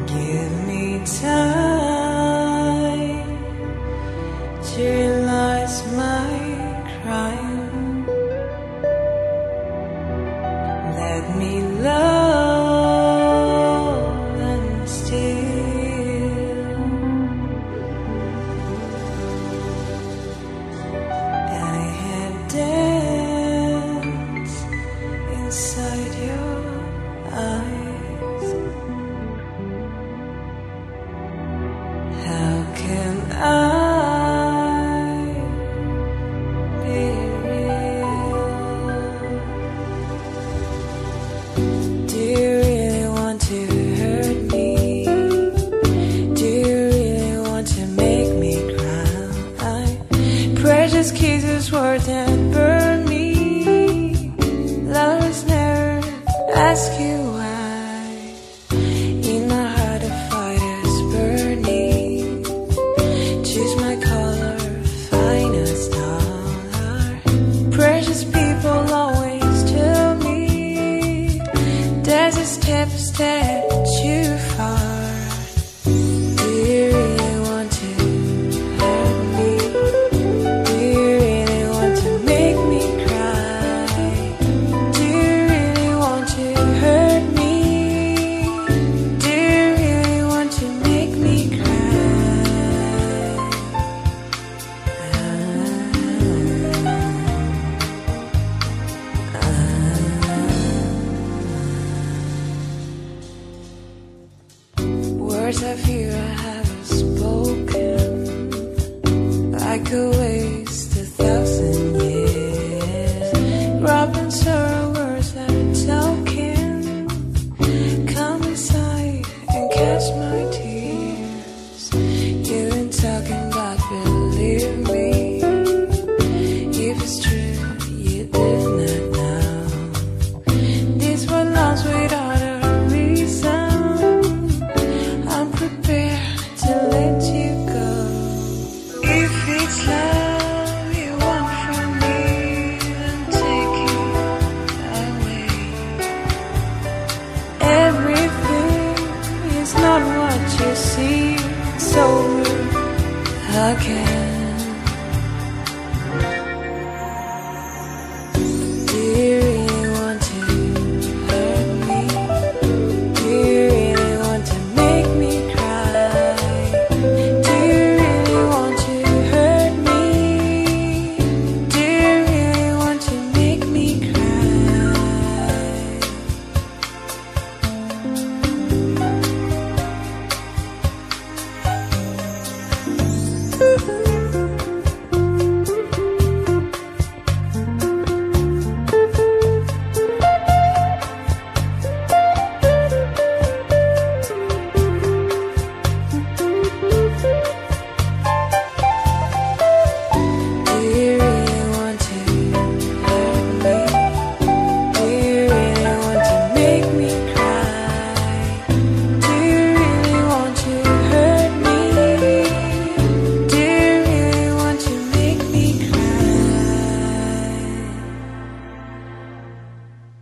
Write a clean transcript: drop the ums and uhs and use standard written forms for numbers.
Give me time to realize my crime. Let me love and steal. I had danced inside your eyes. How can I be real? Do you really want to hurt me? Do you really want to make me cry? Precious kisses worth that burn me. Lovers never ask you why. In my heart a fire is burning. Choose my color, find a star. Precious people always tell me there's a step too far. Do you really want to hurt me? Do you really want to make me cry? Do you really want to hurt me? Do you really want to make me cry? Words I fear I haven't spoken, like a waste 1,000 years. Robin sorrow words that are token. Come inside and catch my tears. You've been talking about believe me. If it's true, you did not know. This was lost without a reason. I'm prepared to let you go. If it's love you want from me, then take it away. Everything is not what you see. It's over again.